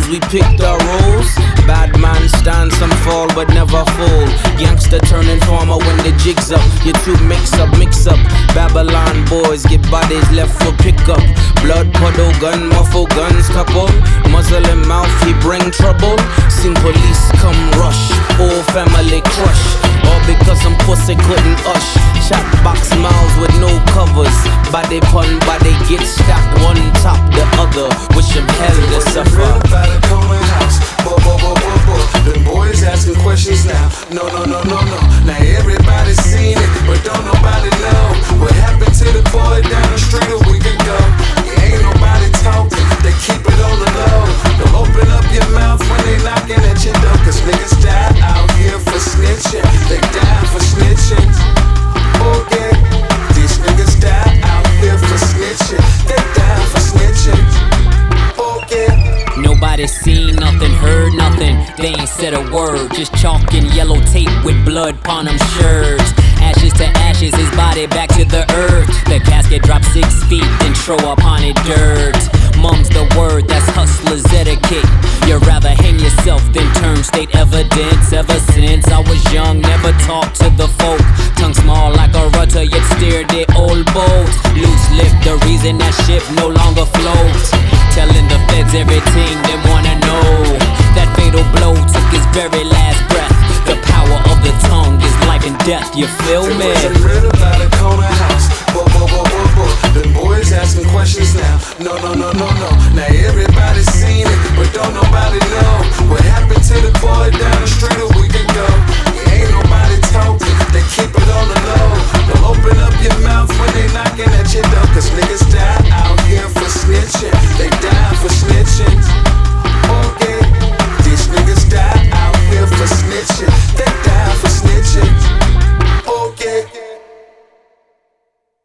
we picked our roles. Bad man stand, some fall but never fold. Gangster turning farmer when the jig's up. You two mix up. Babylon boys get bodies left for pickup. Blood puddle, gun muffle, guns couple. Muzzle in mouth, he bring trouble. Seen police come rush, whole family crush. All because some pussy couldn't ush. Chat box mouths with no covers. Body pun, body get stacked one top the other. Wish him hell to suffer. Them boys asking questions now. No. Now everybody's seen it, but don't nobody know what happened to the boy down the street a week ago. Ain't nobody talking, they keep it on the low. Don't open up your mouth when they knocking at your door, cause niggas die out here for snitching. They die for snitching. Oh yeah, these niggas die out here for snitching. They die for snitching. Oh yeah. Nobody seen nothing, heard nothing. They ain't said a word, just chalk and yellow tape with blood upon them shirts. Ashes to ashes, his body back to the earth. The casket dropped 6 feet, then throw upon it dirt. Mum's the word, that's hustler's etiquette. You'd rather hang yourself than turn state evidence. Ever since I was young, never talked to the folk. Tongue small like a rudder, yet steered the old boat. Loose lip, the reason that ship no longer floats. Telling the feds everything they wanna know. That fatal blow took his very last breath. The power of the tongue is life and death, you feel me? There was a riddle by the corner house. Them boys asking questions now. No.